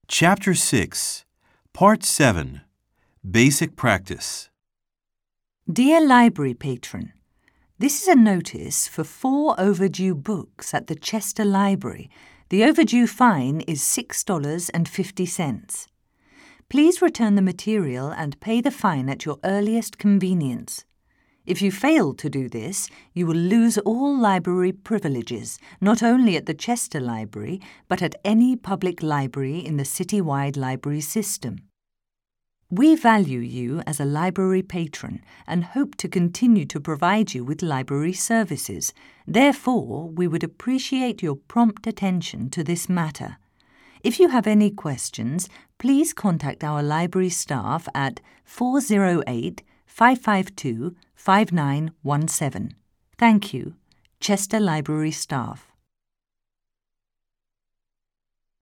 Chapter 6, Part 7, Basic Practice. Dear Library Patron, this is a notice for 4 overdue books at the Chester Library. The overdue fine is $6.50. Please return the material and pay the fine at your earliest convenience. If you fail to do this, you will lose all library privileges, not only at the Chester Library, but at any public library in the citywide library system. We value you as a library patron and hope to continue to provide you with library services. Therefore, we would appreciate your prompt attention to this matter. If you have any questions, please contact our library staff at 408-552-5917. Thank you, Chester Library staff.